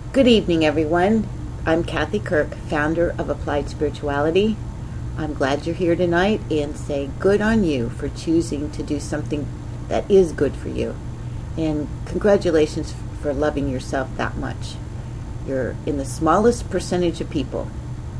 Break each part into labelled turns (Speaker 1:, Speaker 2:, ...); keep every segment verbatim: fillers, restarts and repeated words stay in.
Speaker 1: Good evening, everyone. I'm Kathy Kirk, founder of Applied Spirituality. I'm glad you're here tonight and say good on you for choosing to do something that is good for you. And congratulations for loving yourself that much. You're in the smallest percentage of people.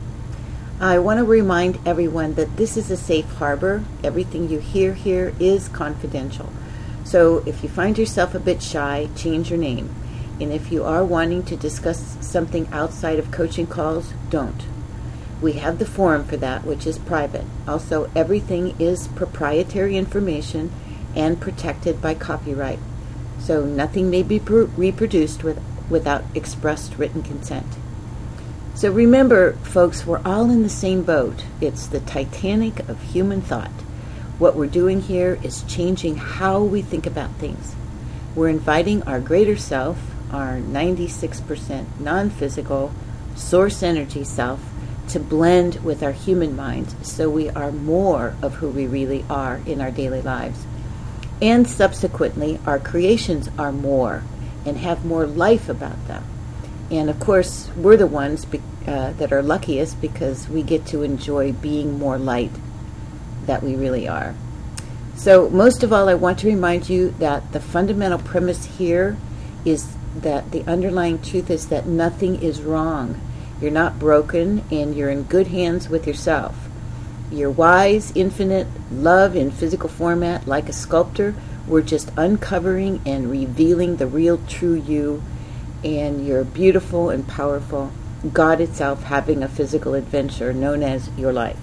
Speaker 1: I want to remind everyone that this is a safe harbor. Everything you hear here is confidential. So if you find yourself a bit shy, change your name. And if you are wanting to discuss something outside of coaching calls, don't. We have the forum for that, which is private. Also, everything is proprietary information and protected by copyright. So nothing may be pr- reproduced with, without expressed written consent. So remember, folks, we're all in the same boat. It's the Titanic of human thought. What we're doing here is changing how we think about things. We're inviting our greater self, our ninety-six percent non-physical source energy self, to blend with our human minds so we are more of who we really are in our daily lives. And subsequently, our creations are more and have more life about them. And of course, we're the ones be- uh, that are luckiest because we get to enjoy being more light that we really are. So most of all, I want to remind you that the fundamental premise here is that the underlying truth is that nothing is wrong. You're not broken, and you're in good hands with yourself. You're wise, infinite, love in physical format, like a sculptor. We're just uncovering and revealing the real true you, and you're beautiful and powerful, God itself having a physical adventure known as your life.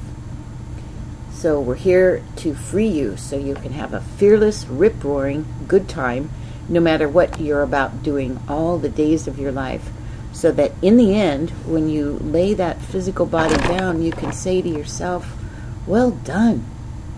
Speaker 1: So we're here to free you so you can have a fearless, rip-roaring, good time no matter what you're about doing all the days of your life, so that in the end, when you lay that physical body down, you can say to yourself, well done.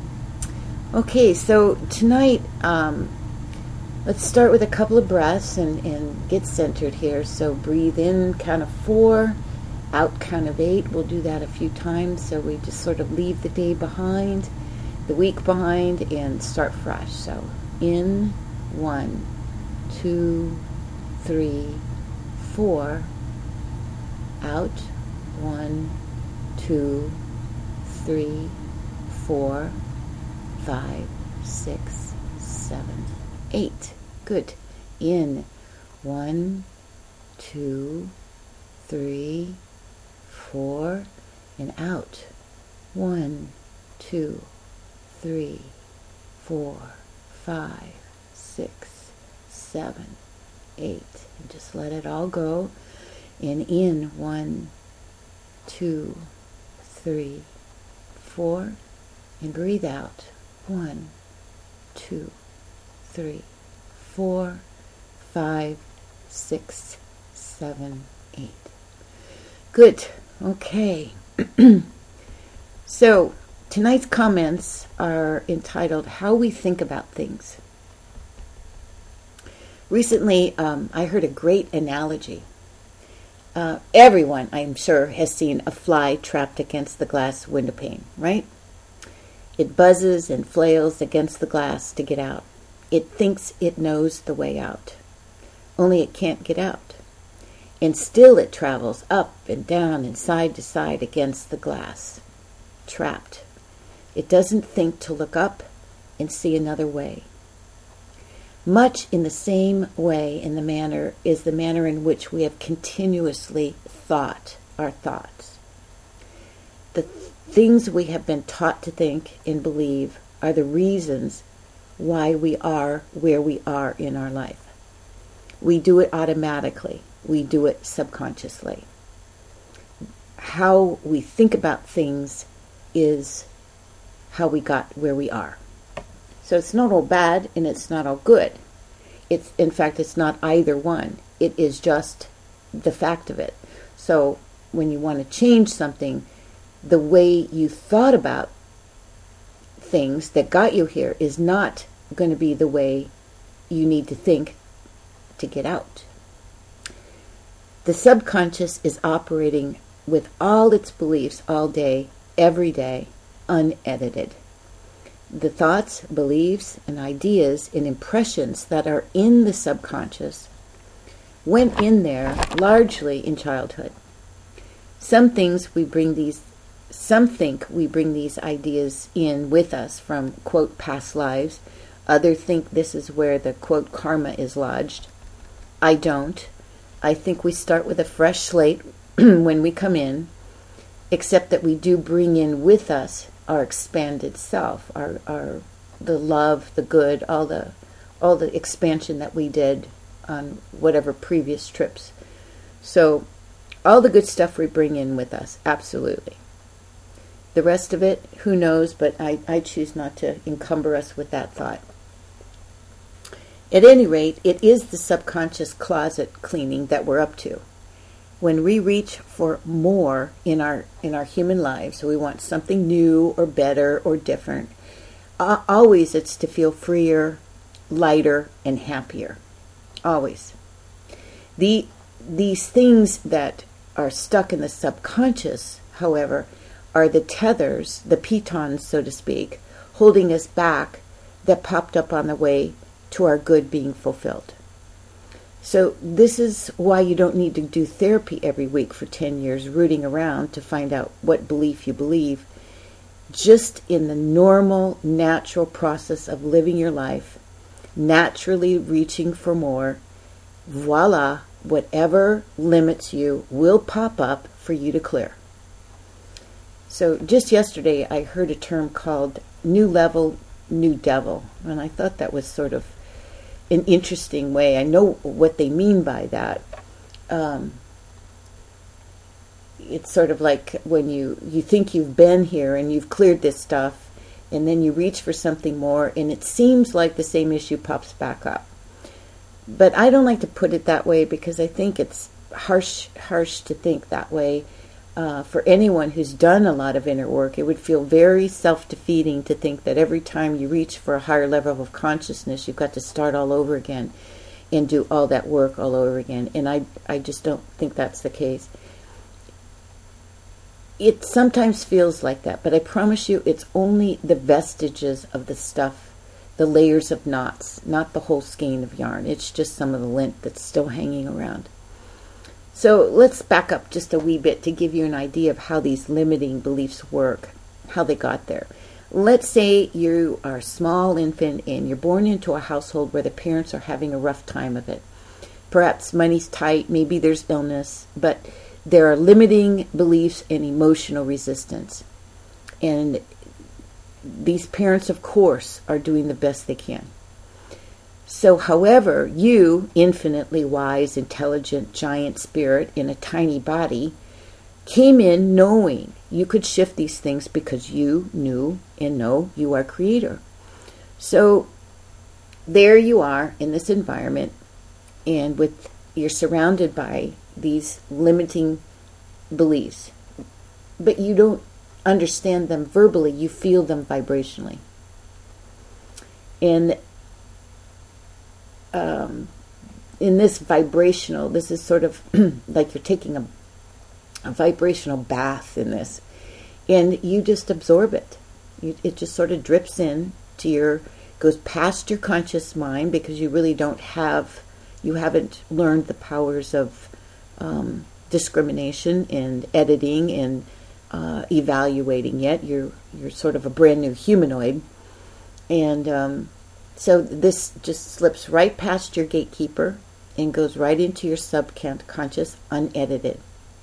Speaker 1: Okay, so tonight, um, let's start with a couple of breaths and, and get centered here. So breathe in, count of four, out, count of eight. We'll do that a few times, so we just sort of leave the day behind, the week behind, and start fresh. So in, one, two, three, four, out, one, two, three, four, five, six, seven, eight. Good. In, one, two, three, four, and out, one, two, three, four, five, six, seven, eight, and just let it all go. And in, one, two, three, four, and breathe out, one, two, three, four, five, six, seven, eight. Good. Okay. So tonight's comments are entitled How We Think About Things. Recently, um, I heard a great analogy. Uh, everyone, I'm sure, has seen a fly trapped against the glass window pane, right? It buzzes and flails against the glass to get out. It thinks it knows the way out, only it can't get out. And still it travels up and down and side to side against the glass, trapped. It doesn't think to look up and see another way. Much in the same way in the manner is the manner in which we have continuously thought our thoughts. The th- things we have been taught to think and believe are the reasons why we are where we are in our life. We do it automatically. We do it subconsciously. How we think about things is how we got where we are. So it's not all bad and it's not all good. It's, in fact, it's not either one. It is just the fact of it. So when you want to change something, the way you thought about things that got you here is not going to be the way you need to think to get out. The subconscious is operating with all its beliefs all day, every day, unedited. The thoughts, beliefs, and ideas and impressions that are in the subconscious went in there largely in childhood. Some things we bring these, some think we bring these ideas in with us from, quote, past lives. Others think this is where the, quote, karma is lodged. I don't. I think we start with a fresh slate when we come in, except that we do bring in with us our expanded self, our, our the love, the good, all the all the expansion that we did on whatever previous trips. So all the good stuff we bring in with us, absolutely. The rest of it, who knows, but I, I choose not to encumber us with that thought. At any rate, it is the subconscious closet cleaning that we're up to. When we reach for more in our in our human lives, so we want something new or better or different, uh, always it's to feel freer, lighter, and happier. Always. The these things that are stuck in the subconscious, however, are the tethers, the pitons, so to speak, holding us back, that popped up on the way to our good being fulfilled. So this is why you don't need to do therapy every week for ten years, rooting around to find out what belief you believe. Just in the normal, natural process of living your life, naturally reaching for more, voila, whatever limits you will pop up for you to clear. So just yesterday I heard a term called new level, new devil, and I thought that was sort of an interesting way. I know what they mean by that. Um, it's sort of like when you, you think you've been here and you've cleared this stuff, and then you reach for something more, and it seems like the same issue pops back up. But I don't like to put it that way because I think it's harsh, harsh to think that way. Uh, for anyone who's done a lot of inner work, it would feel very self-defeating to think that every time you reach for a higher level of consciousness, you've got to start all over again and do all that work all over again. And I, I just don't think that's the case. It sometimes feels like that, but I promise you it's only the vestiges of the stuff, the layers of knots, not the whole skein of yarn. It's just some of the lint that's still hanging around. So let's back up just a wee bit to give you an idea of how these limiting beliefs work, how they got there. Let's say you are a small infant and you're born into a household where the parents are having a rough time of it. Perhaps money's tight, maybe there's illness, but there are limiting beliefs and emotional resistance. And these parents, of course, are doing the best they can. So, however, you, infinitely wise, intelligent, giant spirit in a tiny body, came in knowing you could shift these things because you knew and know you are creator. So, there you are in this environment, and with you're surrounded by these limiting beliefs, but you don't understand them verbally, you feel them vibrationally. And Um, in this vibrational, this is sort of like you're taking a, a vibrational bath in this, and you just absorb it. You, it just sort of drips in to your, goes past your conscious mind because you really don't have, you haven't learned the powers of um, discrimination and editing and uh, evaluating yet. You're you're sort of a brand new humanoid, and um, so this just slips right past your gatekeeper and goes right into your subconscious unedited.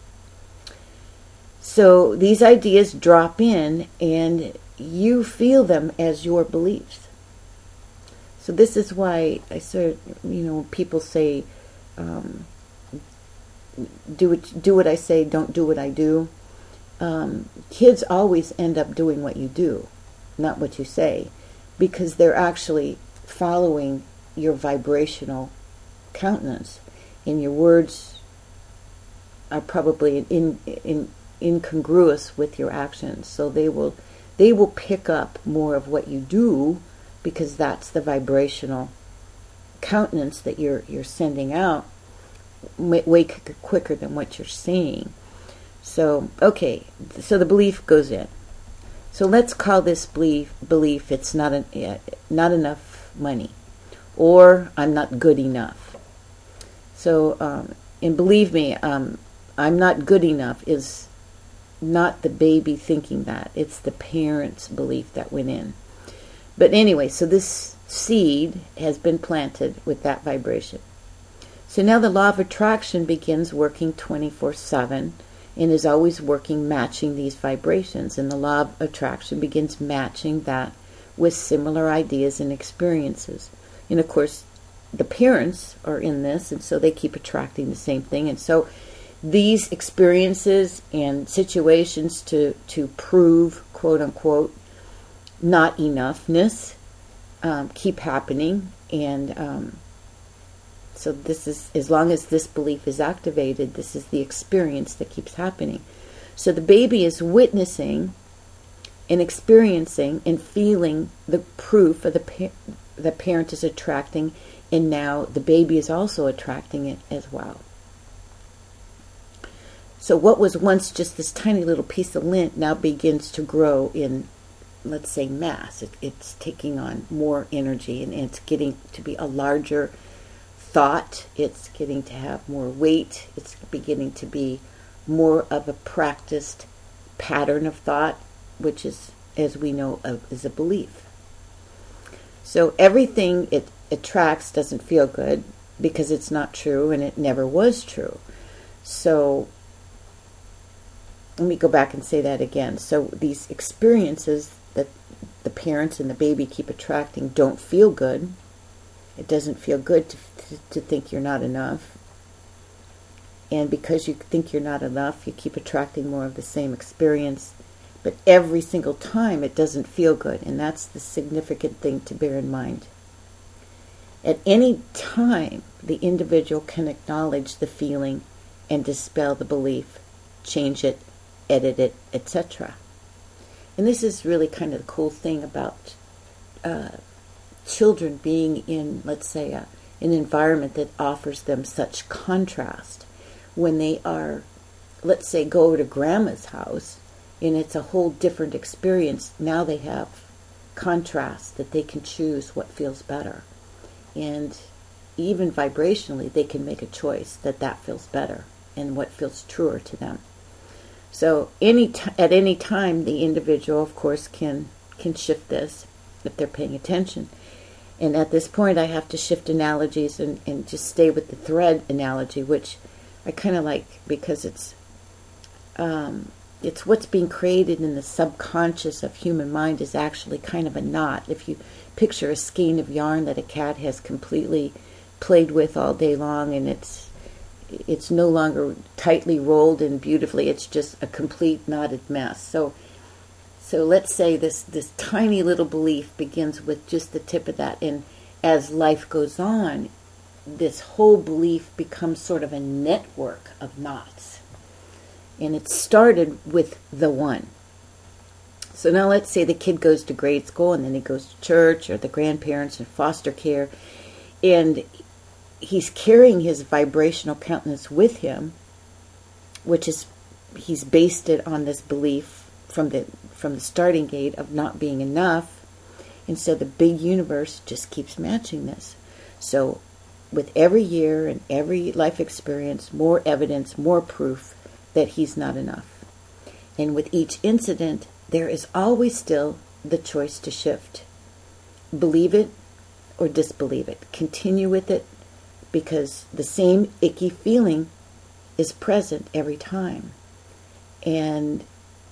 Speaker 1: So these ideas drop in and you feel them as your beliefs. So this is why I sort you know, people say, um, do what, do what I say, don't do what I do. Um, kids always end up doing what you do, not what you say, because they're actually following your vibrational countenance, and your words are probably in, in, incongruous with your actions. So they will they will pick up more of what you do because that's the vibrational countenance that you're you're sending out way quicker than what you're saying. So okay, so the belief goes in. So let's call this belief belief it's not an, not enough money, or I'm not good enough. So, um, and believe me, um, I'm not good enough is not the baby thinking that. It's the parent's belief that went in. But anyway, so this seed has been planted with that vibration. So now the law of attraction begins working twenty-four seven and is always working matching these vibrations. And the law of attraction begins matching that with similar ideas and experiences. And of course, the parents are in this, and so they keep attracting the same thing. And so these experiences and situations to, to prove, quote unquote, not enoughness um, keep happening. And um, so this is, as long as this belief is activated, this is the experience that keeps happening. So the baby is witnessing and experiencing and feeling the proof of the pa- the parent is attracting, and now the baby is also attracting it as well. So what was once just this tiny little piece of lint now begins to grow in, let's say, mass. It, it's taking on more energy, and it's getting to be a larger thought. It's getting to have more weight. It's beginning to be more of a practiced pattern of thought, which is, as we know, a, is a belief. So everything it attracts doesn't feel good because it's not true, and it never was true. So let me go back and say that again. So these experiences that the parents and the baby keep attracting don't feel good. It doesn't feel good to, to, to think you're not enough. And because you think you're not enough, you keep attracting more of the same experience. But every single time it doesn't feel good, and that's the significant thing to bear in mind. At any time, the individual can acknowledge the feeling and dispel the belief, change it, edit it, et cetera. And this is really kind of the cool thing about uh, children being in, let's say, a, an environment that offers them such contrast. When they are, let's say, go over to grandma's house, and it's a whole different experience. Now they have contrast that they can choose what feels better. And even vibrationally, they can make a choice that that feels better and what feels truer to them. So any t- at any time, the individual, of course, can can shift this if they're paying attention. And at this point, I have to shift analogies and, and just stay with the thread analogy, which I kind of like because it's um, it's what's being created in the subconscious of human mind is actually kind of a knot. If you picture a skein of yarn that a cat has completely played with all day long, and it's it's no longer tightly rolled and beautifully, it's just a complete knotted mess. So so let's say this, this tiny little belief begins with just the tip of that, and as life goes on, this whole belief becomes sort of a network of knots. And it started with the one. So now let's say the kid goes to grade school, and then he goes to church, or the grandparents in foster care, and he's carrying his vibrational countenance with him, which is, he's based it on this belief from the from the starting gate of not being enough. And so the big universe just keeps matching this. So with every year and every life experience, more evidence, more proof that he's not enough. And with each incident, there is always still the choice to shift. Believe it or disbelieve it. Continue with it, because the same icky feeling is present every time. And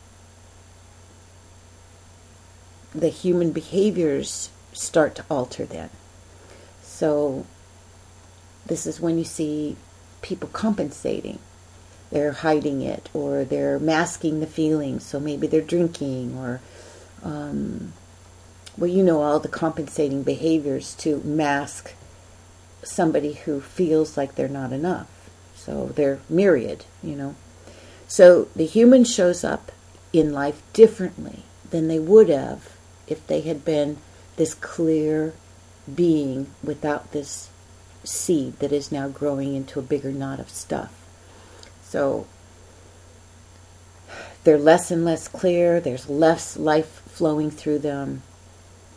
Speaker 1: the human behaviors start to alter then. So this is when you see people compensating. They're hiding it, or they're masking the feelings. So maybe they're drinking, or, um, well, you know, all the compensating behaviors to mask somebody who feels like they're not enough. So they're myriad, you know. So the human shows up in life differently than they would have if they had been this clear being without this seed that is now growing into a bigger knot of stuff. So they're less and less clear. There's less life flowing through them.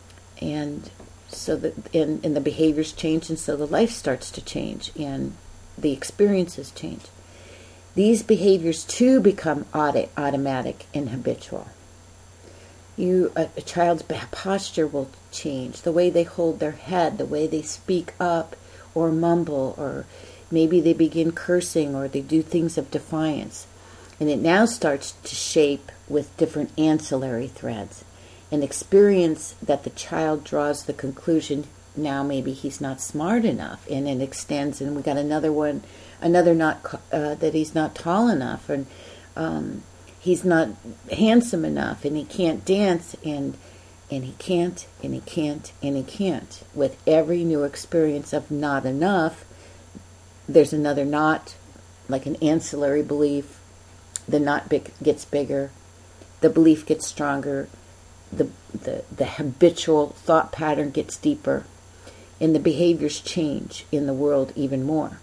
Speaker 1: And so that and, and the behaviors change, and so the life starts to change. And the experiences change. These behaviors too become auto- automatic and habitual. You, a, a child's posture will change, the way they hold their head, the way they speak up or mumble, or maybe they begin cursing or they do things of defiance. And it now starts to shape with different ancillary threads. An experience that the child draws the conclusion, now maybe he's not smart enough, and it extends, and we got another one, another not uh, that he's not tall enough, and um, he's not handsome enough, and he can't dance, and and he can't, and he can't, and he can't. With every new experience of not enough, there's another not, like an ancillary belief. The not big gets bigger, the belief gets stronger, the the the habitual thought pattern gets deeper, and the behaviors change in the world even more.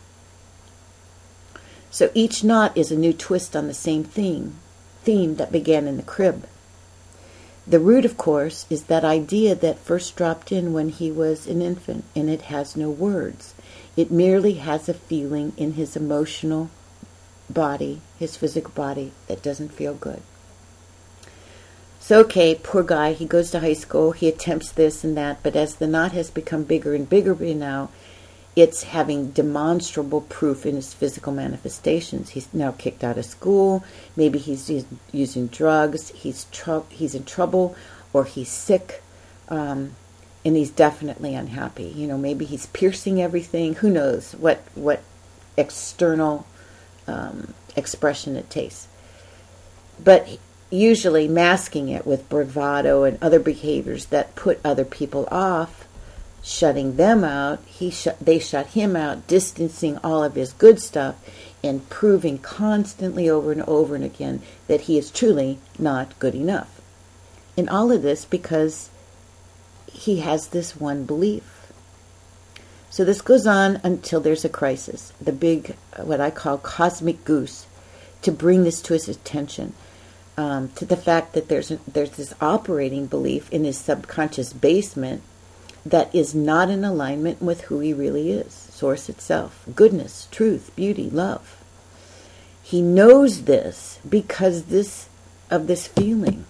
Speaker 1: So each knot is a new twist on the same theme, theme that began in the crib. The root, of course, is that idea that first dropped in when he was an infant, and it has no words. It merely has a feeling in his emotional body, his physical body, that doesn't feel good. So, okay, poor guy, he goes to high school, he attempts this and that, but as the knot has become bigger and bigger by now, it's having demonstrable proof in his physical manifestations. He's now kicked out of school, maybe he's using drugs, he's tr- he's in trouble, or he's sick, um, and he's definitely unhappy. You know, maybe he's piercing everything, who knows what, what external um, expression it takes. But usually masking it with bravado and other behaviors that put other people off, shutting them out, he shut, they shut him out, distancing all of his good stuff, and proving constantly over and over and again that he is truly not good enough. And all of this because he has this one belief. So this goes on until there's a crisis, the big, what I call cosmic goose, to bring this to his attention. Um, to the fact that there's a, there's this operating belief in his subconscious basement that is not in alignment with who he really is, source itself, goodness, truth, beauty, love. He knows this because this of this feeling.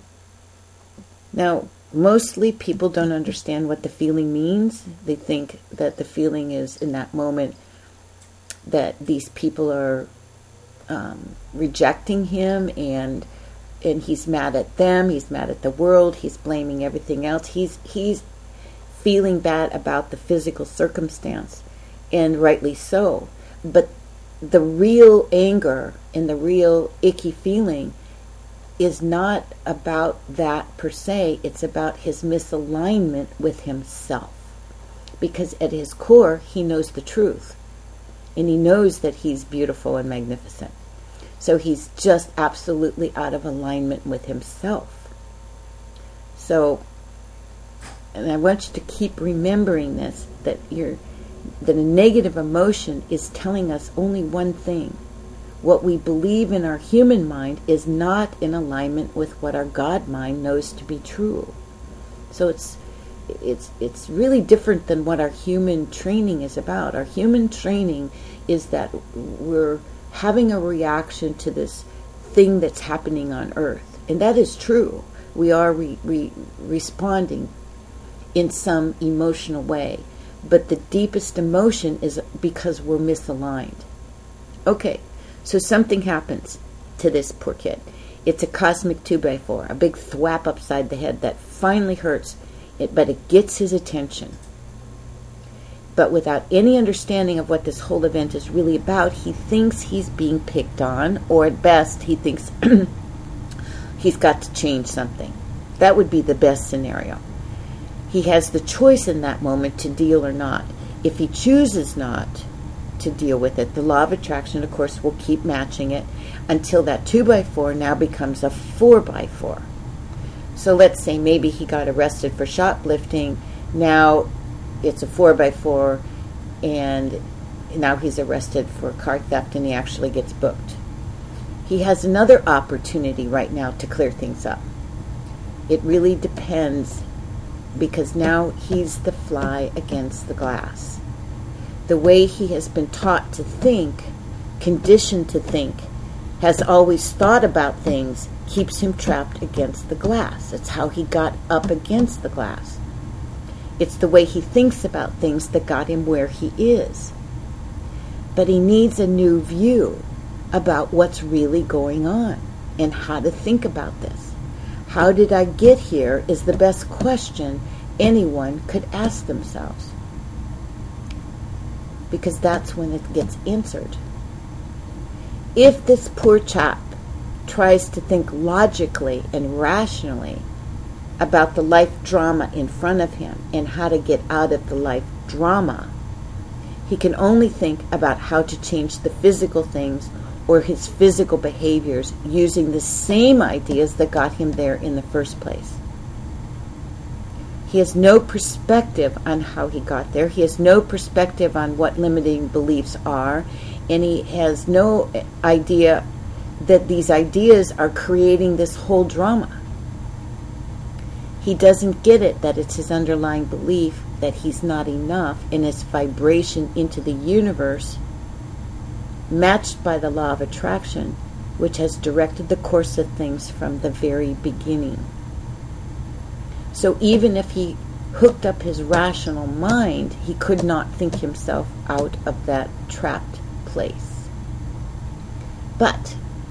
Speaker 1: Now, mostly people don't understand what the feeling means. They think that the feeling is in that moment that these people are Um, rejecting him, and and he's mad at them, he's mad at the world, he's blaming everything else, he's he's feeling bad about the physical circumstance, and rightly so. But the real anger and the real icky feeling is not about that per se, it's about his misalignment with himself, because at his core he knows the truth. And he knows that he's beautiful and magnificent. So he's just absolutely out of alignment with himself. So, and I want you to keep remembering this, that you're, that a negative emotion is telling us only one thing. What we believe in our human mind is not in alignment with what our God mind knows to be true. So it's It's it's really different than what our human training is about. Our human training is that we're having a reaction to this thing that's happening on Earth. And that is true. We are re, re, responding in some emotional way. But the deepest emotion is because we're misaligned. Okay, so something happens to this poor kid. It's a cosmic two by four, a big thwap upside the head that finally hurts. It, but it gets his attention. But without any understanding of what this whole event is really about, he thinks he's being picked on, or at best, he thinks he's got to change something. That would be the best scenario. He has the choice in that moment to deal or not. If he chooses not to deal with it, the law of attraction, of course, will keep matching it until that two by four now becomes a four by four. So let's say maybe he got arrested for shoplifting. Now it's a four by four, and now he's arrested for car theft, and he actually gets booked. He has another opportunity right now to clear things up. It really depends, because now he's the fly against the glass. The way he has been taught to think, conditioned to think, has always thought about things, keeps him trapped against the glass. It's how he got up against the glass. It's the way he thinks about things that got him where he is. But he needs a new view about what's really going on and how to think about this. How did I get here is the best question anyone could ask themselves. Because that's when it gets answered. If this poor chap tries to think logically and rationally about the life drama in front of him and how to get out of the life drama, he can only think about how to change the physical things or his physical behaviors using the same ideas that got him there in the first place. He has no perspective on how he got there. He has no perspective on what limiting beliefs are, and he has no idea that these ideas are creating this whole drama. He doesn't get it that it's his underlying belief that he's not enough, and his vibration into the universe, matched by the law of attraction, which has directed the course of things from the very beginning. So even if he hooked up his rational mind, he could not think himself out of that trapped place. But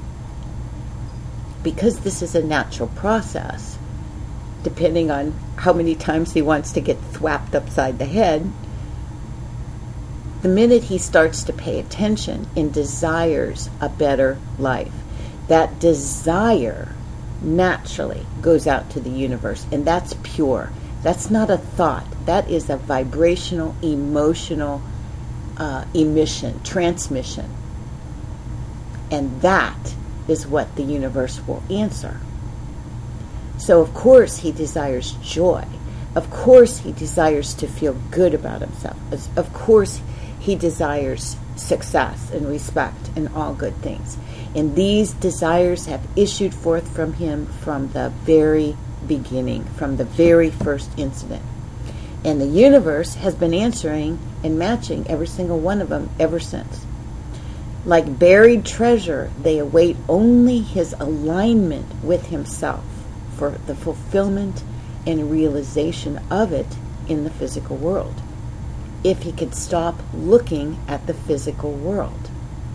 Speaker 1: because this is a natural process, depending on how many times he wants to get thwapped upside the head, the minute he starts to pay attention and desires a better life, that desire naturally goes out to the universe, and that's pure. That's not a thought. That is a vibrational, emotional uh, emission, transmission. And that is what the universe will answer. So of course he desires joy. Of course he desires to feel good about himself. Of course he desires success and respect and all good things. And these desires have issued forth from him from the very beginning, from the very first incident. And the universe has been answering and matching every single one of them ever since. Like buried treasure, they await only his alignment with himself for the fulfillment and realization of it in the physical world. If he could stop looking at the physical world.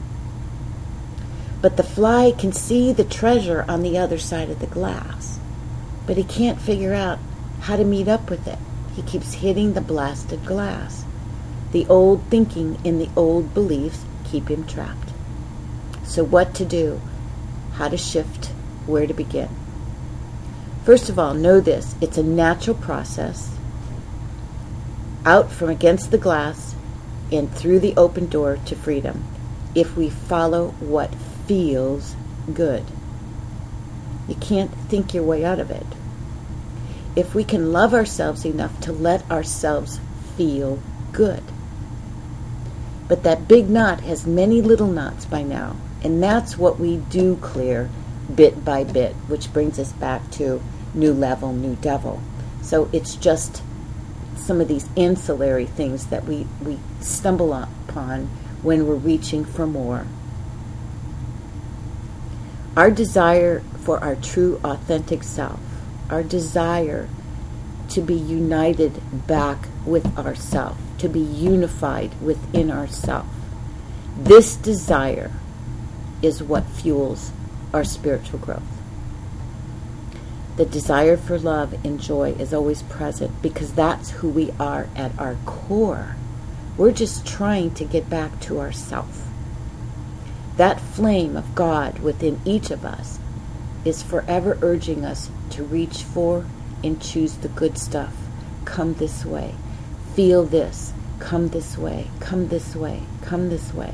Speaker 1: But the fly can see the treasure on the other side of the glass, but he can't figure out how to meet up with it. He keeps hitting the blasted glass. The old thinking and the old beliefs keep him trapped. So what to do? How to shift? Where to begin? First of all, know this. It's a natural process. Out from against the glass and through the open door to freedom, if we follow what feels good. You can't think your way out of it. If we can love ourselves enough to let ourselves feel good. But that big knot has many little knots by now, and that's what we do clear bit by bit, which brings us back to new level, new devil. So it's just some of these ancillary things that we, we stumble upon when we're reaching for more. Our desire for our true authentic self, our desire to be united back with ourself, to be unified within ourself. This desire is what fuels our spiritual growth. The desire for love and joy is always present because that's who we are at our core. We're just trying to get back to ourself. That flame of God within each of us is forever urging us to reach for and choose the good stuff. Come this way. Feel this. Come this way. Come this way. Come this way.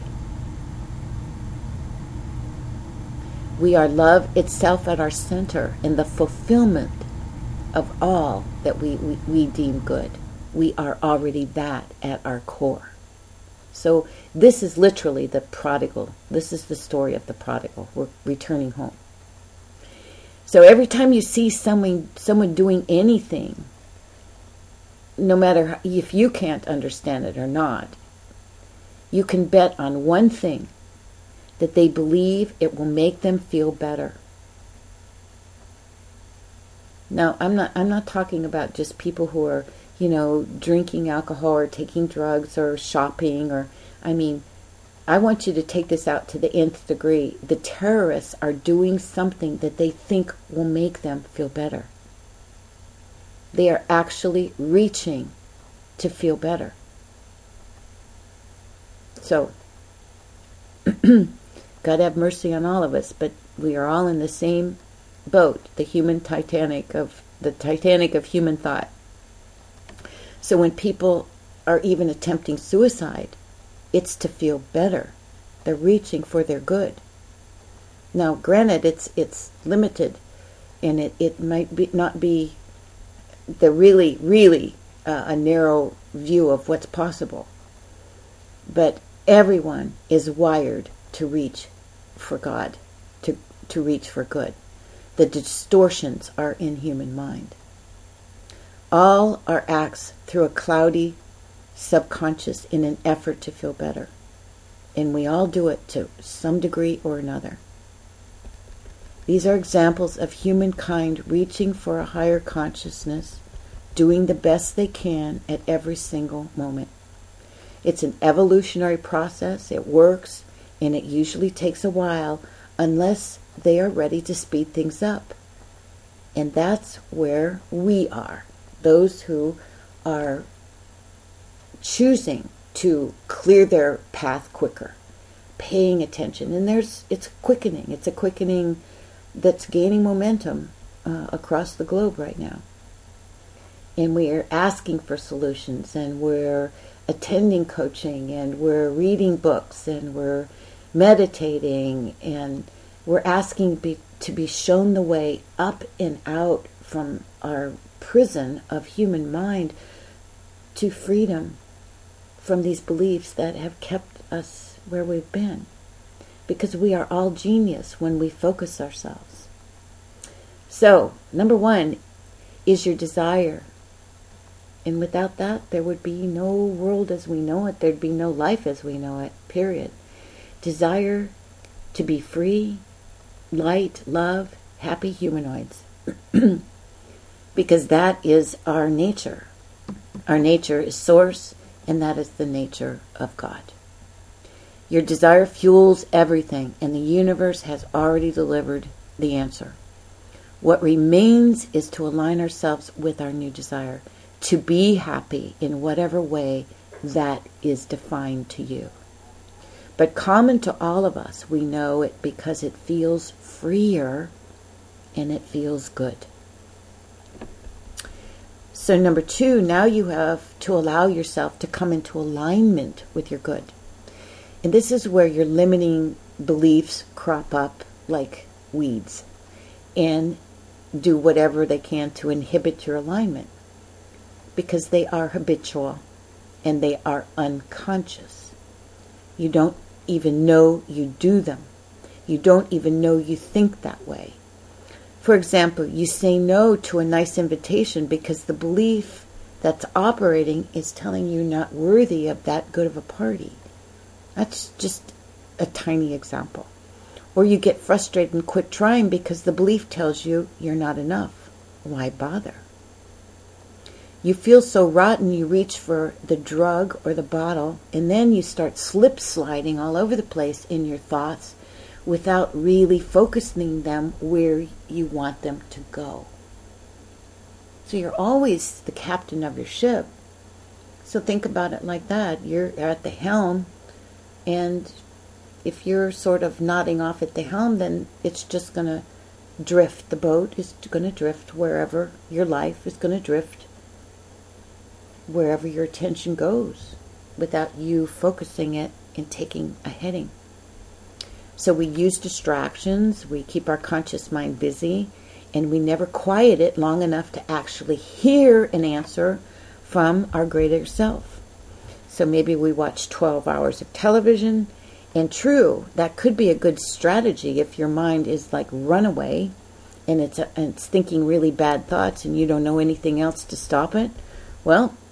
Speaker 1: We are love itself at our center and the fulfillment of all that we, we, we deem good. We are already that at our core. So this is literally the prodigal. This is the story of the prodigal. We're returning home. So every time you see someone, someone doing anything, no matter if you can't understand it or not, You can bet on one thing, that they believe it will make them feel better. Now, I'm not I'm not talking about just people who are, you know, drinking alcohol or taking drugs or shopping, or, I mean, I want you to take this out to the nth degree. The terrorists are doing something that they think will make them feel better. They are actually reaching to feel better. So, God have mercy on all of us, but we are all in the same boat, the human Titanic of the Titanic of human thought. So when people are even attempting suicide, it's to feel better. They're reaching for their good. Now, granted, it's it's limited, and it, it might be not be the really, really uh, a narrow view of what's possible. But everyone is wired to reach for God, to, to reach for good. The distortions are in human mind. All are acts through a cloudy subconscious in an effort to feel better. And we all do it to some degree or another. These are examples of humankind reaching for a higher consciousness, doing the best they can at every single moment. It's an evolutionary process. It works, and it usually takes a while unless they are ready to speed things up. And that's where we are, those who are choosing to clear their path quicker, paying attention. And there's it's quickening. It's a quickening that's gaining momentum uh, across the globe right now. And we are asking for solutions, and we're attending coaching, and we're reading books, and we're meditating, and we're asking be, to be shown the way up and out from our prison of human mind to freedom from these beliefs that have kept us where we've been. Because we are all genius when we focus ourselves. So, number one is your desire. And without that, there would be no world as we know it. There'd be no life as we know it, period. Desire to be free, light, love, happy humanoids. Because that is our nature. Our nature is source, and that is the nature of God. Your desire fuels everything, and the universe has already delivered the answer. What remains is to align ourselves with our new desire, to be happy in whatever way that is defined to you. But common to all of us, we know it because it feels freer and it feels good. So number two, now you have to allow yourself to come into alignment with your good. And this is where your limiting beliefs crop up like weeds and do whatever they can to inhibit your alignment, because they are habitual and they are unconscious. You don't even know you do them. You don't even know you think that way. For example, you say no to a nice invitation because the belief that's operating is telling you not worthy of that good of a party. That's just a tiny example. Or you get frustrated and quit trying because the belief tells you you're not enough. Why bother? You feel so rotten you reach for the drug or the bottle, and then you start slip sliding all over the place in your thoughts without really focusing them where you want them to go. So you're always the captain of your ship. So think about it like that. You're at the helm, and if you're sort of nodding off at the helm, then it's just going to drift. The boat is going to drift wherever your life is going to drift, wherever your attention goes, without you focusing it and taking a heading. So we use distractions, we keep our conscious mind busy, and we never quiet it long enough to actually hear an answer from our greater self. So maybe we watch twelve hours of television, and true, that could be a good strategy if your mind is like runaway and it's, a, and it's thinking really bad thoughts and you don't know anything else to stop it. Well,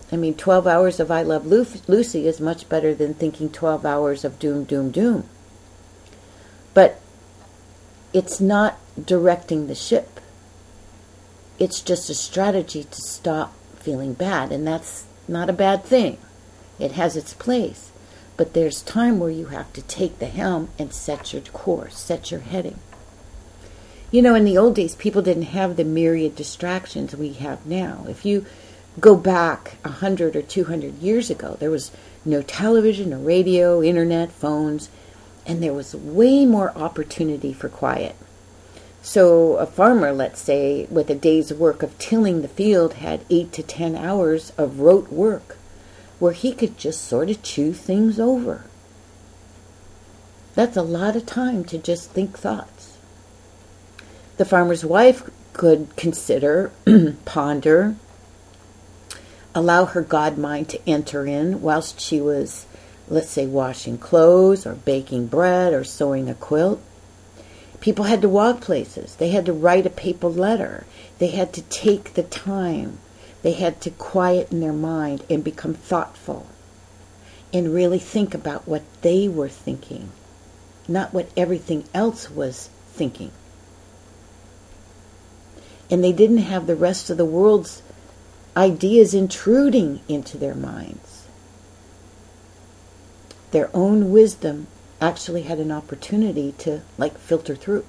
Speaker 1: I mean, twelve hours of I Love Lucy is much better than thinking twelve hours of doom, doom, doom. But it's not directing the ship. It's just a strategy to stop feeling bad, and that's not a bad thing. It has its place. But there's time where you have to take the helm and set your course, set your heading. You know, in the old days, people didn't have the myriad distractions we have now. If you go back a hundred or two hundred years ago, there was no television, no radio, internet, phones, and there was way more opportunity for quiet. So a farmer, let's say, with a day's work of tilling the field had eight to ten hours of rote work where he could just sort of chew things over. That's a lot of time to just think thoughts. The farmer's wife could consider, ponder, allow her God mind to enter in whilst she was, let's say, washing clothes or baking bread or sewing a quilt. People had to walk places. They had to write a paper letter. They had to take the time. They had to quieten their mind and become thoughtful and really think about what they were thinking, not what everything else was thinking. And they didn't have the rest of the world's ideas intruding into their minds. Their own wisdom actually had an opportunity to, like, filter through.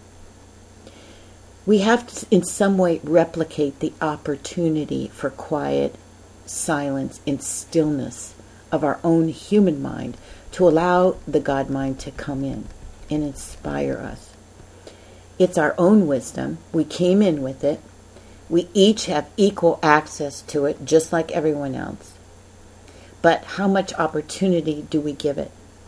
Speaker 1: We have to, in some way, replicate the opportunity for quiet, silence, and stillness of our own human mind to allow the God mind to come in and inspire us. It's our own wisdom. We came in with it. We each have equal access to it, just like everyone else. But how much opportunity do we give it?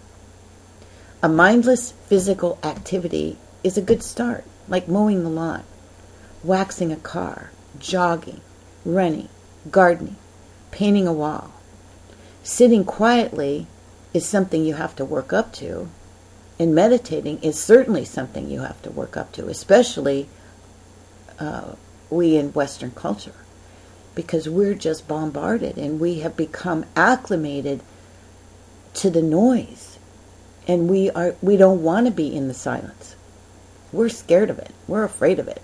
Speaker 1: A mindless physical activity is a good start, like mowing the lawn, waxing a car, jogging, running, gardening, painting a wall. Sitting quietly is something you have to work up to, and meditating is certainly something you have to work up to, especially uh, we in Western culture, because we're just bombarded and we have become acclimated to the noise, and we are we don't want to be in the silence. We're scared of it. We're afraid of it.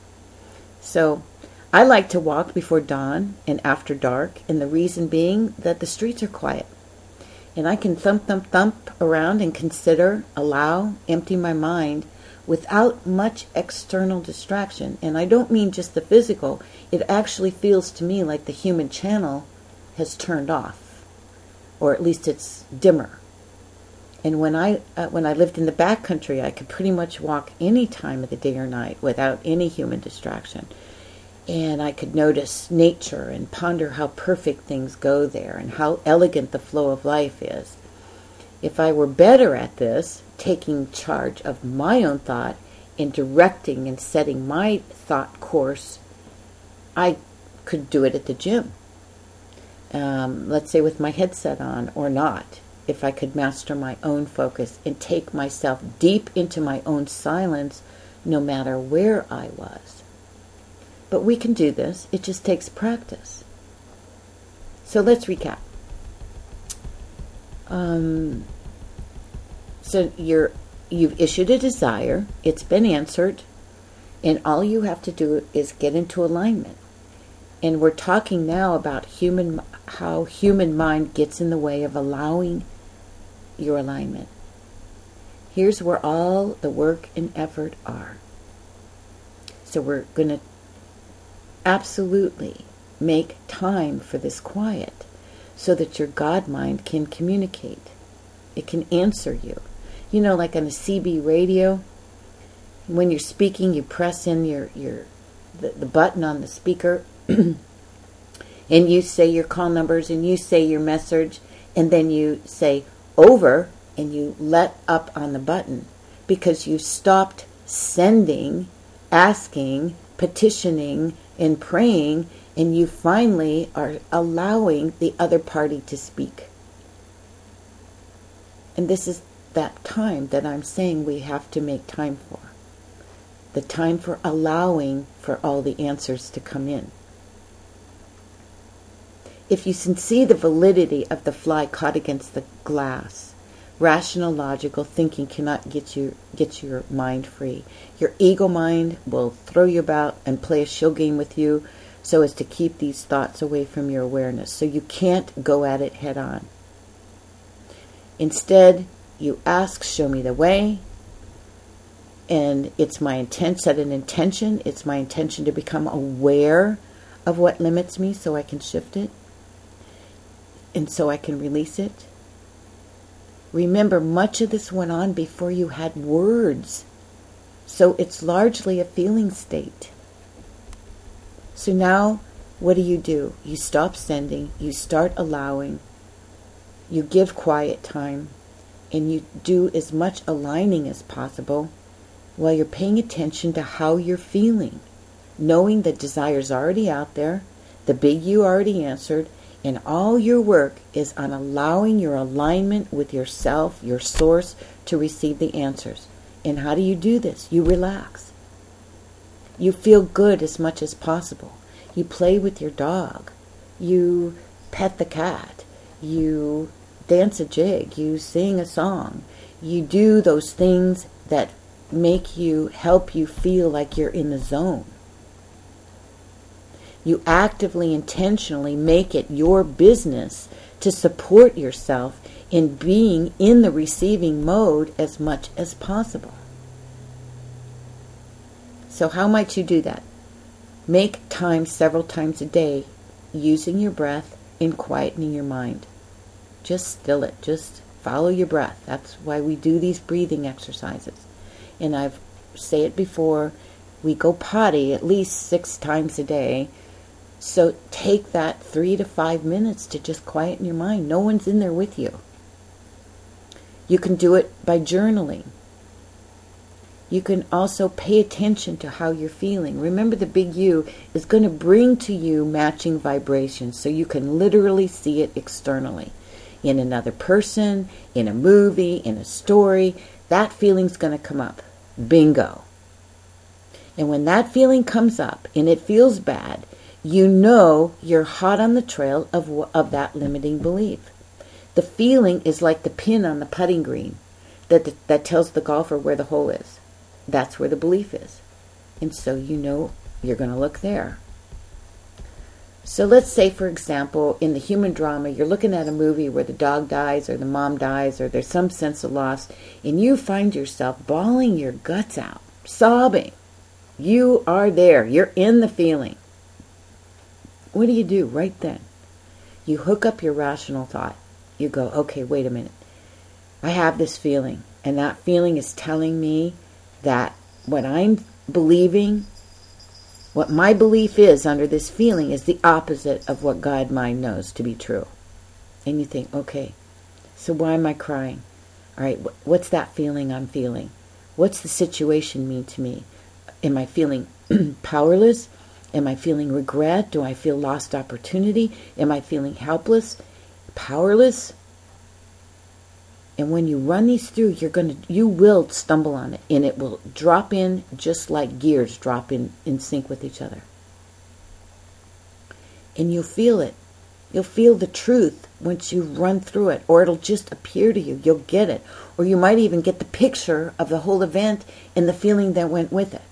Speaker 1: So I like to walk before dawn and after dark, and the reason being that the streets are quiet. And I can thump, thump, thump around and consider, allow, empty my mind without much external distraction. And I don't mean just the physical. It actually feels to me like the human channel has turned off, or at least it's dimmer. And when I uh, when I lived in the backcountry, I could pretty much walk any time of the day or night without any human distraction. And I could notice nature and ponder how perfect things go there and how elegant the flow of life is. If I were better at this, taking charge of my own thought and directing and setting my thought course, I could do it at the gym. Um, let's say with my headset on or not. If I could master my own focus and take myself deep into my own silence, no matter where I was. But we can do this. It just takes practice. So let's recap. Um, so you're, you've issued a desire. It's been answered. And all you have to do is get into alignment. And we're talking now about human, how human mind gets in the way of allowing your alignment. Here's where all the work and effort are. So we're going to absolutely make time for this quiet so that your God mind can communicate. It can answer you. You know, like on a C B radio, when you're speaking, you press in your, your the, the button on the speaker and you say your call numbers and you say your message, and then you say over and you let up on the button because you stopped sending, asking, petitioning, and praying, and you finally are allowing the other party to speak. And this is that time that I'm saying we have to make time for. The time for allowing for all the answers to come in. If you can see the validity of the fly caught against the glass, rational, logical thinking cannot get you get your mind free. Your ego mind will throw you about and play a shell game with you so as to keep these thoughts away from your awareness. So you can't go at it head on. Instead, you ask, show me the way. And it's my intent, set an intention. It's my intention to become aware of what limits me so I can shift it. And so I can release it. Remember, much of this went on before you had words. So it's largely a feeling state. So now, what do you do? You stop sending, you start allowing, you give quiet time, and you do as much aligning as possible while you're paying attention to how you're feeling, knowing that desire's already out there, the big you already answered, and all your work is on allowing your alignment with yourself, your source, to receive the answers. And how do you do this? You relax. You feel good as much as possible. You play with your dog. You pet the cat. You dance a jig. You sing a song. You do those things that make you, help you feel like you're in the zone. You actively, intentionally make it your business to support yourself in being in the receiving mode as much as possible. So how might you do that? Make time several times a day using your breath and quietening your mind. Just still it. Just follow your breath. That's why we do these breathing exercises. And I've said it before, we go potty at least six times a day. So take that three to five minutes to just quieten your mind. No one's in there with you. You can do it by journaling. You can also pay attention to how you're feeling. Remember, the big you is going to bring to you matching vibrations, so you can literally see it externally. In another person, in a movie, in a story, that feeling's going to come up. Bingo. And when that feeling comes up and it feels bad, you know you're hot on the trail of, of that limiting belief. The feeling is like the pin on the putting green that, that tells the golfer where the hole is. That's where the belief is. And so you know you're going to look there. So let's say, for example, in the human drama, you're looking at a movie where the dog dies or the mom dies or there's some sense of loss, and you find yourself bawling your guts out, sobbing. You are there. You're in the feeling. What do you do right then? You hook up your rational thought. You go, okay, wait a minute. I have this feeling, and that feeling is telling me that what I'm believing, what my belief is under this feeling is the opposite of what God mind knows to be true. And you think, okay, so why am I crying? All right, what's that feeling I'm feeling? What's the situation mean to me? Am I feeling powerless? Am I feeling regret? Do I feel lost opportunity? Am I feeling helpless, powerless? And when you run these through, you're going to, you will stumble on it, and it will drop in just like gears drop in in sync with each other. And you'll feel it. You'll feel the truth once you run through it, or it'll just appear to you. You'll get it. Or you might even get the picture of the whole event and the feeling that went with it.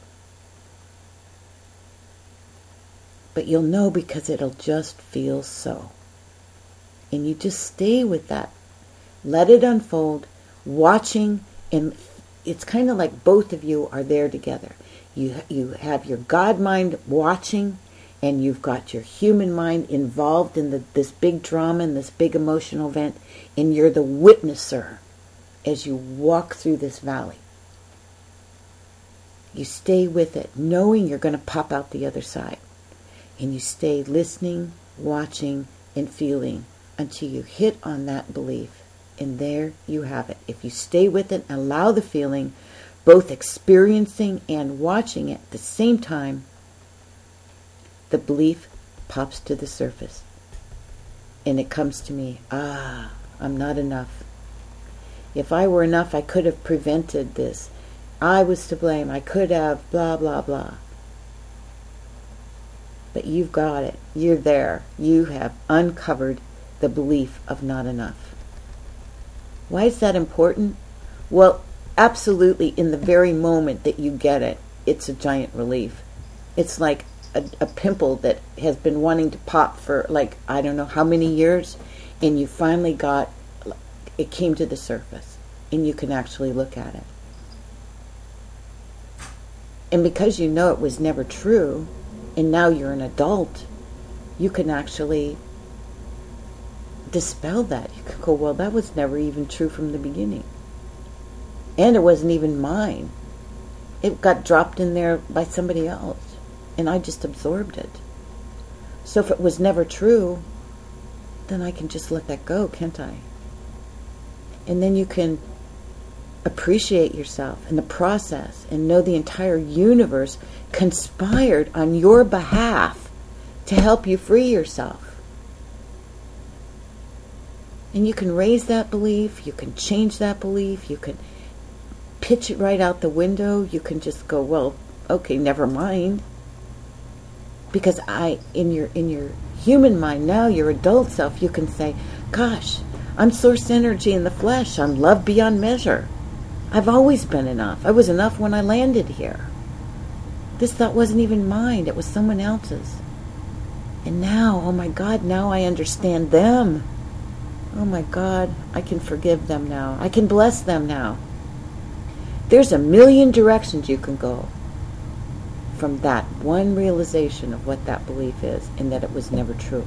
Speaker 1: But you'll know because it'll just feel so. And you just stay with that. Let it unfold, watching, and it's kind of like both of you are there together. You you have your God mind watching, and you've got your human mind involved in the, this big drama and this big emotional event, and you're the witnesser as you walk through this valley. You stay with it, knowing you're going to pop out the other side. And you stay listening, watching, and feeling until you hit on that belief. And there you have it. If you stay with it and allow the feeling, both experiencing and watching it at the same time, the belief pops to the surface. And it comes to me, ah, I'm not enough. If I were enough, I could have prevented this. I was to blame. I could have blah, blah, blah. But you've got it. You're there. You have uncovered the belief of not enough. Why is that important? Well, absolutely, in the very moment that you get it, it's a giant relief. It's like a, a pimple that has been wanting to pop for, like, I don't know how many years, and you finally got, it came to the surface, and you can actually look at it. And because you know it was never true, and now you're an adult, you can actually dispel that. You can go, well, that was never even true from the beginning. And it wasn't even mine. It got dropped in there by somebody else, and I just absorbed it. So if it was never true, then I can just let that go, can't I? And then you can appreciate yourself and the process and know the entire universe conspired on your behalf to help you free yourself. And you can raise that belief, you can change that belief, you can pitch it right out the window, you can just go, well, okay, never mind. Because I, in your in your human mind now, your adult self, you can say, gosh, I'm source energy in the flesh, I'm love beyond measure. I've always been enough. I was enough when I landed here. This thought wasn't even mine, it was someone else's. And now, oh my God, now I understand them. Oh my God, I can forgive them now. I can bless them now. There's a million directions you can go from that one realization of what that belief is and that it was never true.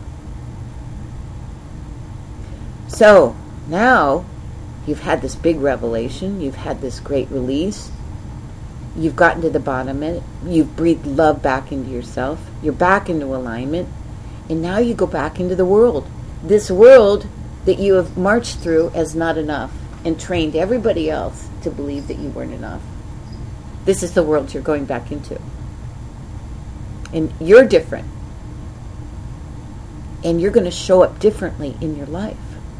Speaker 1: So, now you've had this big revelation, you've had this great release, you've gotten to the bottom of it, you've breathed love back into yourself, you're back into alignment, and now you go back into the world. This world that you have marched through as not enough and trained everybody else to believe that you weren't enough. This is the world you're going back into. And you're different. And you're going to show up differently in your life.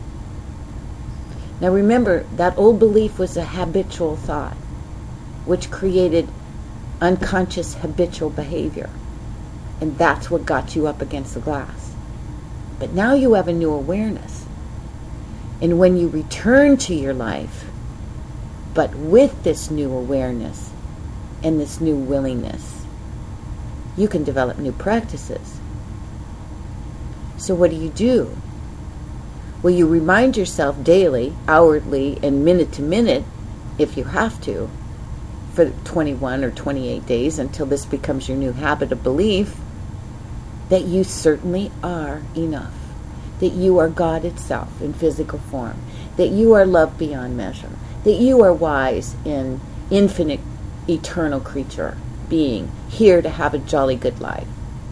Speaker 1: Now remember, that old belief was a habitual thought, which created unconscious habitual behavior. And that's what got you up against the glass. But now you have a new awareness. And when you return to your life, but with this new awareness and this new willingness, you can develop new practices. So what do you do? Well, you remind yourself daily, hourly, and minute to minute, if you have to, for twenty-one or twenty-eight days until this becomes your new habit of belief, that you certainly are enough. That you are God itself in physical form, that you are love beyond measure, that you are wise in infinite, eternal creature, being, here to have a jolly good life.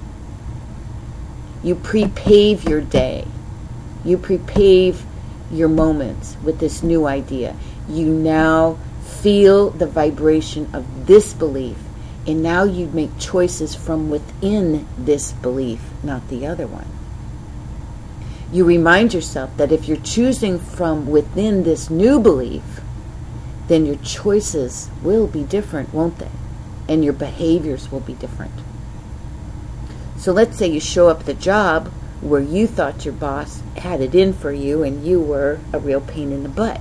Speaker 1: You prepave your day. You prepave your moments with this new idea. You now feel the vibration of this belief, and now you make choices from within this belief, not the other one. You remind yourself that if you're choosing from within this new belief, then your choices will be different, won't they? And your behaviors will be different. So let's say you show up at the job where you thought your boss had it in for you and you were a real pain in the butt.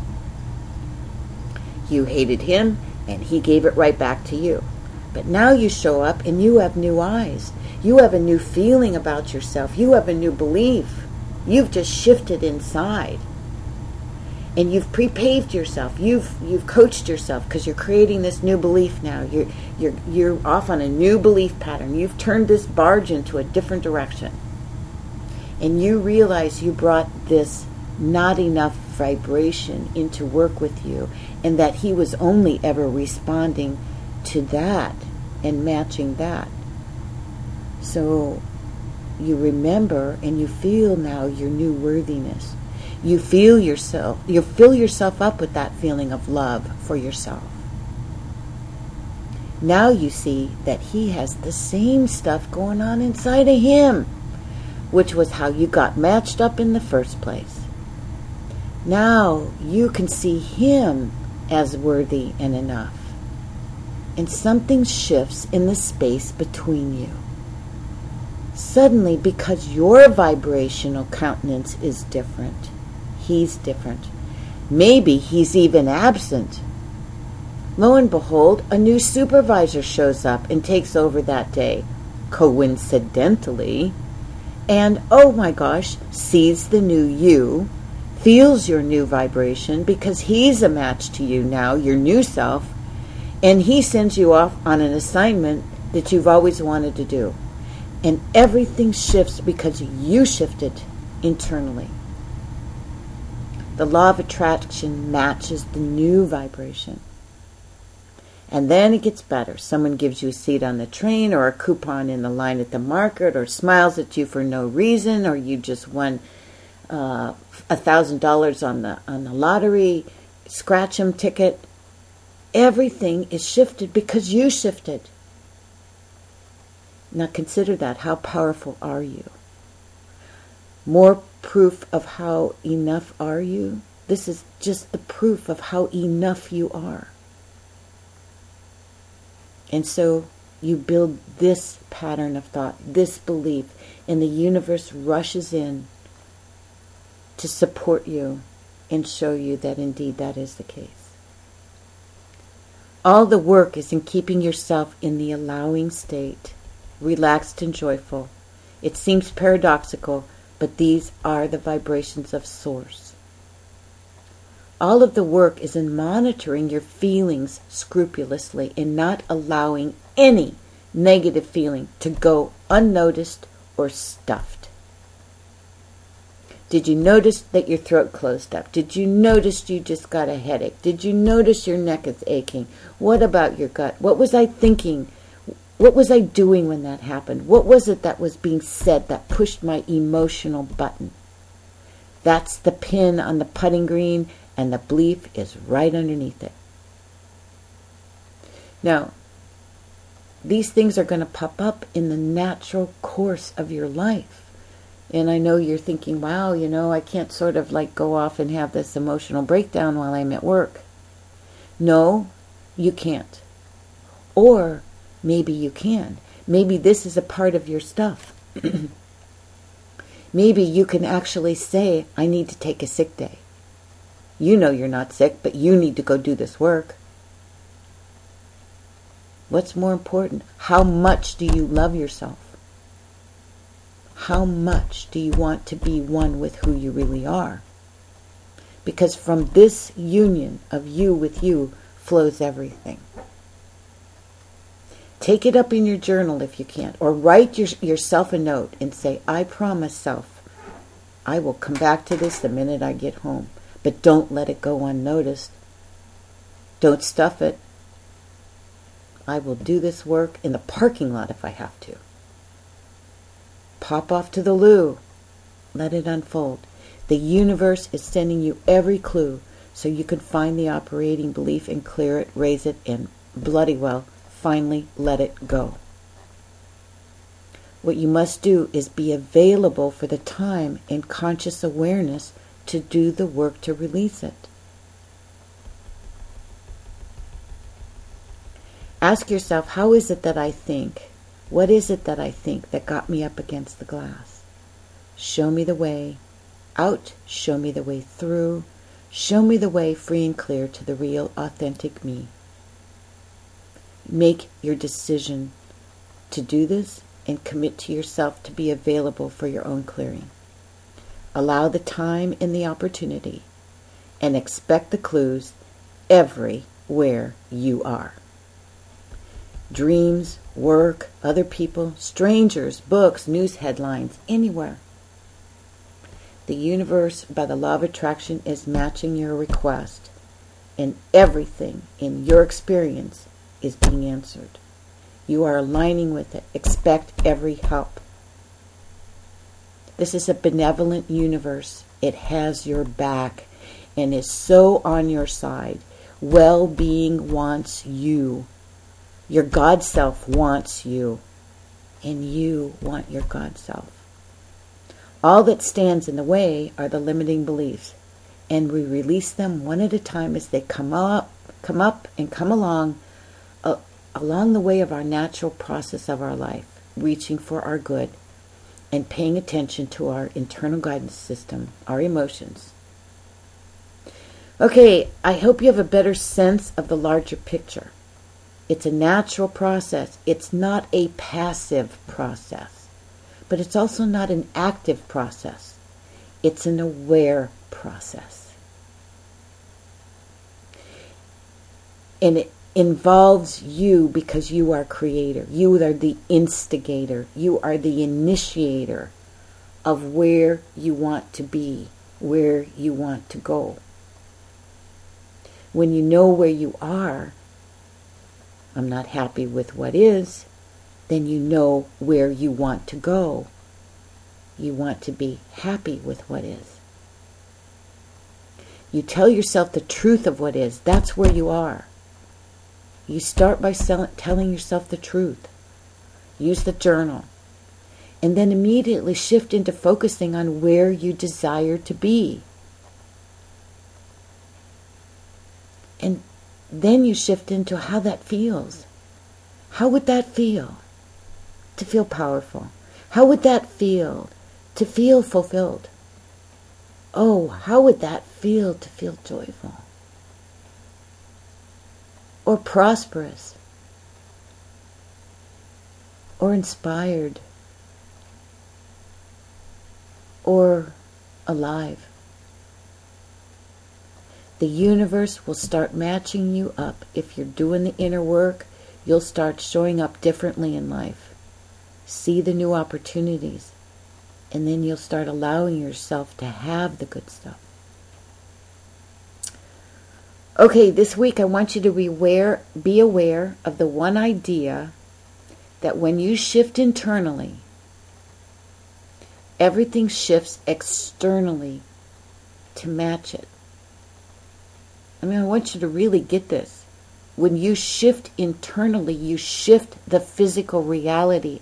Speaker 1: You hated him and he gave it right back to you. But now you show up and you have new eyes. You have a new feeling about yourself. You have a new belief. You've just shifted inside. And you've prepaved yourself. You've you've coached yourself because you're creating this new belief now. You're you're you're off on a new belief pattern. You've turned this barge into a different direction. And you realize you brought this not enough vibration into work with you, and that he was only ever responding to that and matching that. So you remember and you feel now your new worthiness. You feel yourself, you fill yourself up with that feeling of love for yourself. Now you see that he has the same stuff going on inside of him, which was how you got matched up in the first place. Now you can see him as worthy and enough. And something shifts in the space between you. Suddenly, because your vibrational countenance is different, he's different. Maybe he's even absent. Lo and behold, a new supervisor shows up and takes over that day, coincidentally, and, oh my gosh, sees the new you, feels your new vibration because he's a match to you now, your new self, and he sends you off on an assignment that you've always wanted to do. And everything shifts because you shifted internally. The law of attraction matches the new vibration. And then it gets better. Someone gives you a seat on the train or a coupon in the line at the market or smiles at you for no reason, or you just won uh, a thousand dollars on the on the lottery, scratch 'em ticket. Everything is shifted because you shifted. Now consider that. How powerful are you? More proof of how enough are you? This is just the proof of how enough you are. And so you build this pattern of thought, this belief, and the universe rushes in to support you and show you that indeed that is the case. All the work is in keeping yourself in the allowing state, relaxed and joyful. It seems paradoxical, but these are the vibrations of Source. All of the work is in monitoring your feelings scrupulously and not allowing any negative feeling to go unnoticed or stuffed. Did you notice that your throat closed up? Did you notice you just got a headache? Did you notice your neck is aching? What about your gut? What was I thinking? What was I doing when that happened? What was it that was being said that pushed my emotional button? That's the pin on the putting green, and the belief is right underneath it. Now, these things are going to pop up in the natural course of your life. And I know you're thinking, wow, you know, I can't sort of like go off and have this emotional breakdown while I'm at work. No, you can't. Or maybe you can. Maybe this is a part of your stuff. Maybe you can actually say, I need to take a sick day. You know you're not sick, but you need to go do this work. What's more important? How much do you love yourself? How much do you want to be one with who you really are? Because from this union of you with you flows everything. Take it up in your journal if you can, or write your, yourself a note and say, I promise self, I will come back to this the minute I get home. But don't let it go unnoticed. Don't stuff it. I will do this work in the parking lot if I have to. Pop off to the loo. Let it unfold. The universe is sending you every clue so you can find the operating belief and clear it, raise it, and bloody well, finally let it go. What you must do is be available for the time and conscious awareness to do the work to release it. Ask yourself, how is it that I think? What is it that I think that got me up against the glass? Show me the way out, show me the way through, show me the way free and clear to the real, authentic me. Make your decision to do this and commit to yourself to be available for your own clearing. Allow the time and the opportunity, and expect the clues everywhere you are. Dreams, work, other people, strangers, books, news headlines, anywhere. The universe, by the law of attraction, is matching your request, and everything in your experience is being answered. You are aligning with it. Expect every help. This is a benevolent universe. It has your back and is so on your side. Well-being wants you. Your God self wants you. And you want your God self. All that stands in the way are the limiting beliefs. And we release them one at a time as they come up, come up and come along, uh, along the way of our natural process of our life, reaching for our good, and paying attention to our internal guidance system, our emotions. Okay, I hope you have a better sense of the larger picture. It's a natural process. It's not a passive process, but it's also not an active process. It's an aware process. And it involves you because you are creator. You are the instigator. You are the initiator of where you want to be, where you want to go. When you know where you are, I'm not happy with what is, then you know where you want to go. You want to be happy with what is. You tell yourself the truth of what is. That's where you are. You start by sell- telling yourself the truth. Use the journal. And then immediately shift into focusing on where you desire to be. And then you shift into how that feels. How would that feel? To feel powerful. How would that feel? To feel fulfilled. Oh, how would that feel to feel joyful? Or prosperous? Or inspired? Or alive? The universe will start matching you up. If you're doing the inner work, you'll start showing up differently in life. See the new opportunities. And then you'll start allowing yourself to have the good stuff. Okay, this week I want you to be aware, be aware of the one idea that when you shift internally, everything shifts externally to match it. I mean, I want you to really get this. When you shift internally, you shift the physical reality.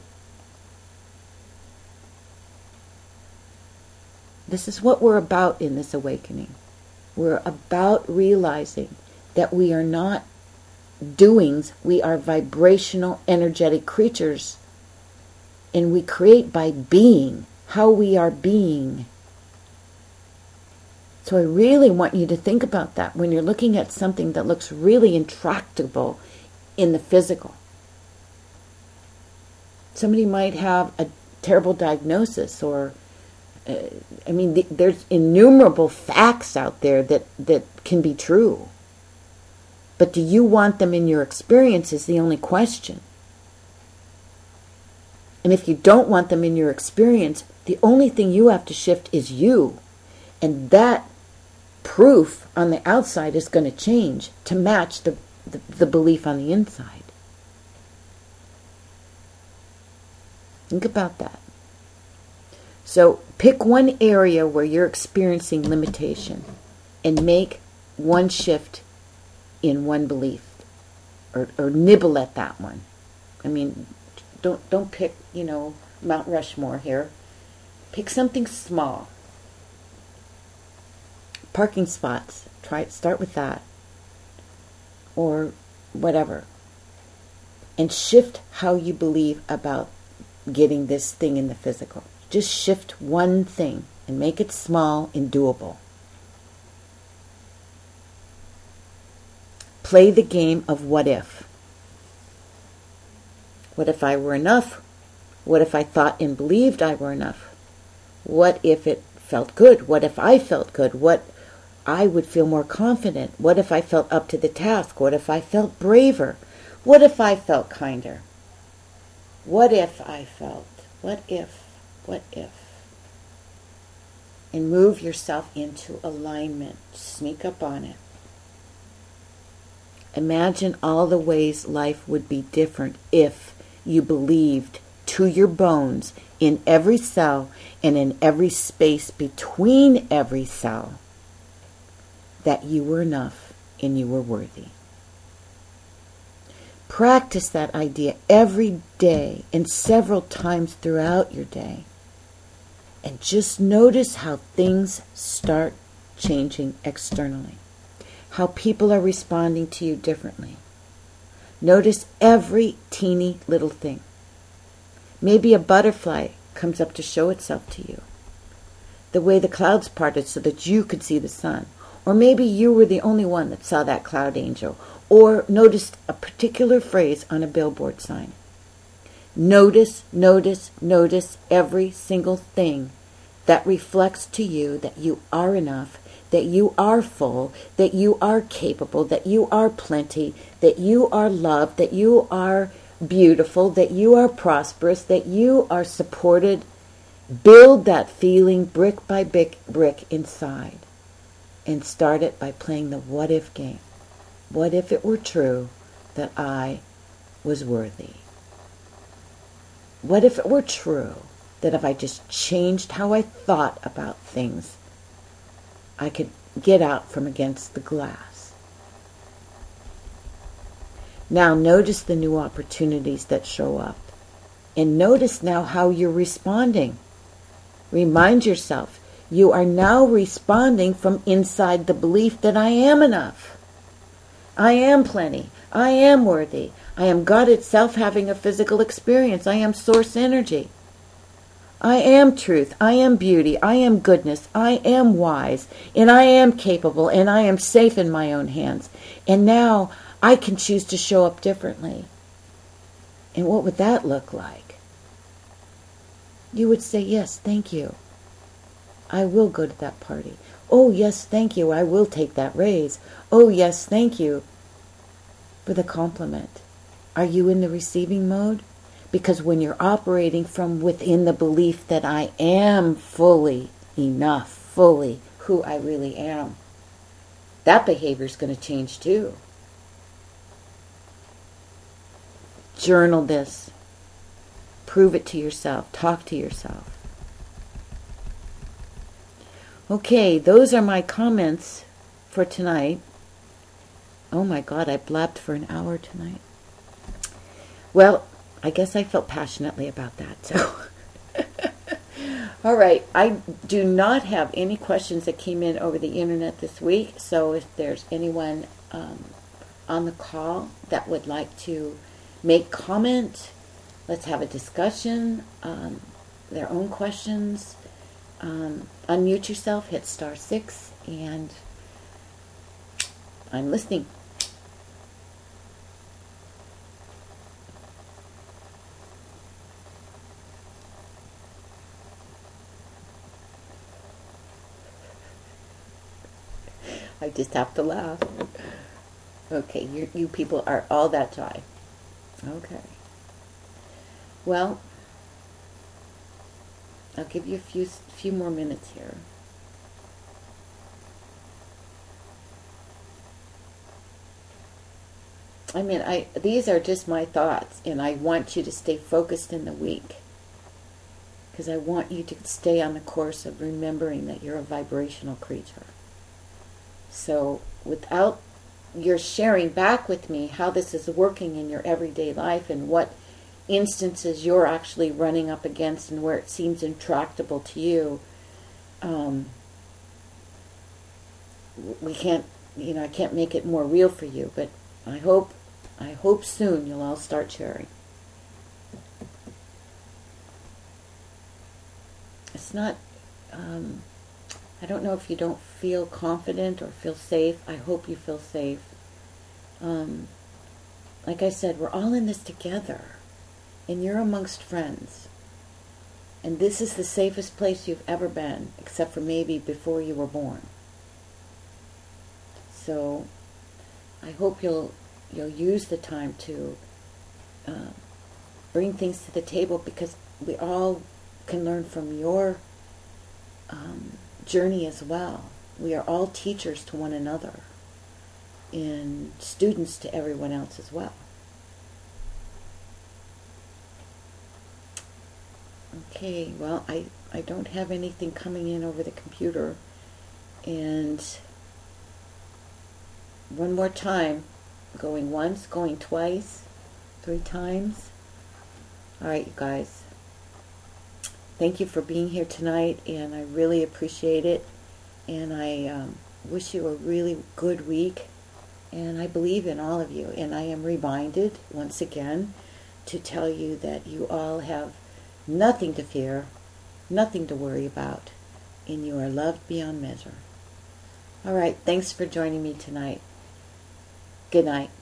Speaker 1: This is what we're about in this awakening. We're about realizing that we are not doings, we are vibrational, energetic creatures. And we create by being, how we are being. So I really want you to think about that when you're looking at something that looks really intractable in the physical. Somebody might have a terrible diagnosis, or uh, I mean, the, there's innumerable facts out there that, that can be true. But do you want them in your experience is the only question. And if you don't want them in your experience, the only thing you have to shift is you. And that proof on the outside is going to change to match the, the, the belief on the inside. Think about that. So pick one area where you're experiencing limitation and make one shift in one belief, or, or nibble at that one. I mean, don't don't pick, you know, Mount Rushmore here. Pick something small. Parking spots. Try start with that. Or whatever. And shift how you believe about getting this thing in the physical. Just shift one thing and make it small and doable. Play the game of what if. What if I were enough? What if I thought and believed I were enough? What if it felt good? What if I felt good? What I would feel more confident? What if I felt up to the task? What if I felt braver? What if I felt kinder? What if I felt? What if? What if? And move yourself into alignment. Sneak up on it. Imagine all the ways life would be different if you believed to your bones, in every cell and in every space between every cell, that you were enough and you were worthy. Practice that idea every day and several times throughout your day. And just notice how things start changing externally. How people are responding to you differently. Notice every teeny little thing. Maybe a butterfly comes up to show itself to you. The way the clouds parted so that you could see the sun. Or maybe you were the only one that saw that cloud angel, or noticed a particular phrase on a billboard sign. Notice, notice, notice every single thing that reflects to you that you are enough, that you are full, that you are capable, that you are plenty, that you are loved, that you are beautiful, that you are prosperous, that you are supported. Build that feeling brick by brick, brick inside. And start it by playing the what if game. What if it were true that I was worthy? What if it were true that if I just changed how I thought about things, I could get out from against the glass? Now notice the new opportunities that show up. And notice now how you're responding. Remind yourself, you are now responding from inside the belief that I am enough. I am plenty. I am worthy. I am God itself having a physical experience. I am source energy. I am truth. I am beauty. I am goodness. I am wise. And I am capable. And I am safe in my own hands. And now I can choose to show up differently. And what would that look like? You would say, yes, thank you. I will go to that party. Oh, yes, thank you. I will take that raise. Oh, yes, thank you for the compliment. Are you in the receiving mode? Because when you're operating from within the belief that I am fully enough, fully who I really am, that behavior is going to change too. Journal this. Prove it to yourself. Talk to yourself. Okay, those are my comments for tonight. Oh my God, I blabbed for an hour tonight. Well, I guess I felt passionately about that. So, all right. I do not have any questions that came in over the internet this week. So if there's anyone um, on the call that would like to make comment, let's have a discussion, um, their own questions. Um, unmute yourself, hit star six, and I'm listening. I just have to laugh. Okay, you, you people are all that shy. Okay. Well, I'll give you a few few more minutes here. I mean, I these are just my thoughts, and I want you to stay focused in the week, because I want you to stay on the course of remembering that you're a vibrational creature. So without your sharing back with me how this is working in your everyday life and what instances you're actually running up against and where it seems intractable to you, um, we can't, you know, I can't make it more real for you, but I hope, I hope soon you'll all start sharing. It's not, um, I don't know if you don't feel confident or feel safe. I hope you feel safe. Um, like I said, we're all in this together. And you're amongst friends. And this is the safest place you've ever been, except for maybe before you were born. So I hope you'll you'll use the time to uh, bring things to the table, because we all can learn from your um, journey as well. We are all teachers to one another and students to everyone else as well. Okay, well, I, I don't have anything coming in over the computer. And one more time, going once, going twice, three times. All right, you guys. Thank you for being here tonight, and I really appreciate it. And I um, wish you a really good week. And I believe in all of you. And I am reminded, once again, to tell you that you all have nothing to fear, nothing to worry about, and you are loved beyond measure. All right, thanks for joining me tonight. Good night.